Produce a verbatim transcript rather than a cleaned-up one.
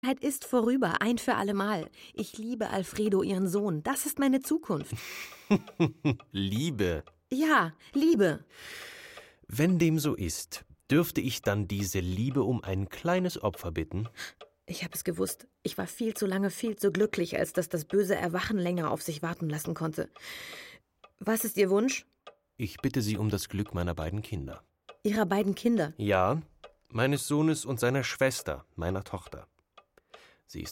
ist vorüber, ein für allemal. Ich liebe Alfredo, ihren Sohn. Das ist meine Zukunft. Liebe. Ja, Liebe. Wenn dem so ist, dürfte ich dann diese Liebe um ein kleines Opfer bitten? Ich habe es gewusst. Ich war viel zu lange viel zu glücklich, als dass das böse Erwachen länger auf sich warten lassen konnte. Was ist Ihr Wunsch? Ich bitte Sie um das Glück meiner beiden Kinder. Ihrer beiden Kinder? Ja, meines Sohnes und seiner Schwester, meiner Tochter.